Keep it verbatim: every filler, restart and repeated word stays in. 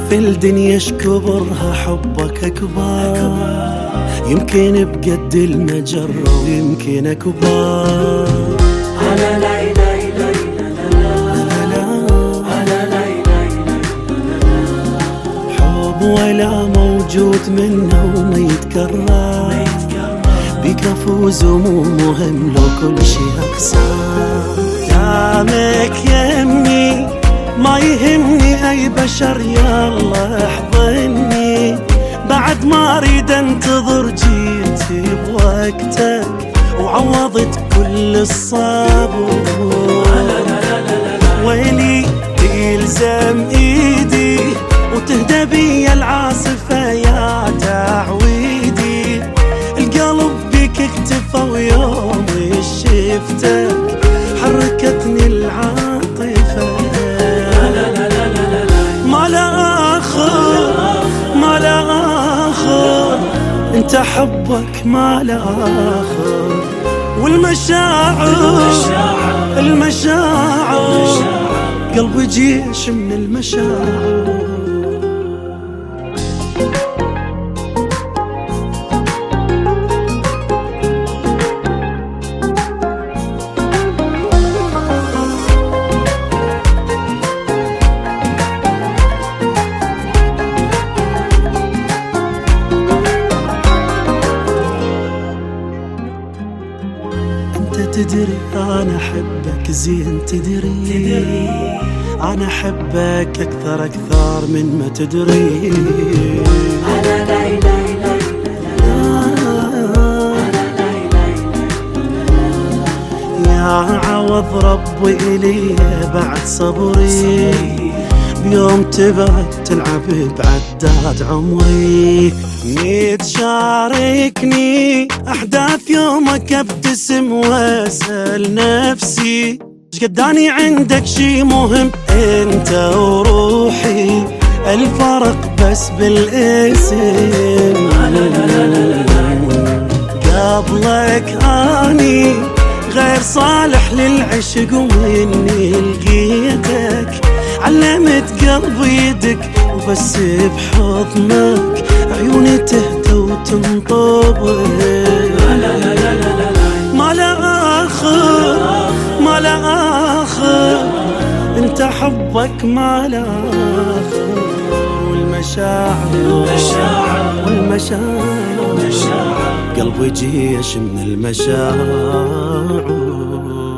في الدنيا اشكبرها حبك أكبر، يمكن بقد المجرة ويمكن أكبر. على لا إله إلا حب ولا موجود منه وما يتكرر، بيك أفوز ومو مهم لو كل شي أخسر. دامك يمي ما يهمني أي بشر، يلا احضني بعد ما أريد أنتظر، جيت بوقتك وعوضت كل الصبر. ويلي تلزم إيدي وتهدى بي العاصفة يا تعويدي، القلب بك اكتفى ويوم شفتك حركتني العاطفة. ما لا آخر ما لا آخر، انت حبك ما لا آخر. والمشاعر المشاعر قلبي جيش من المشاعر. تدري أنا أحبك زين، تدري, تدري أنا أحبك أكثر أكثر من ما تدري. أنا لا إله إلا يا عوض ربي إلي بعد صبري، بيوم تبعد تلعب بعداد عمري. تشاركني أحداث يومك ابتسم واسأل نفسي، شقد أني عندك شي مهم انت وروحي، الفرق بس بالاسم. قبلك أني غير صالح للعشق، ومني لقيتك علمت قلبي يدك، وبس بحضنك عيوني تهدى وتنطبق. ما لا آخر ما لا آخر، انت حبك ما لا آخر. والمشاعر والمشاعر قلبي جيش من المشاعر.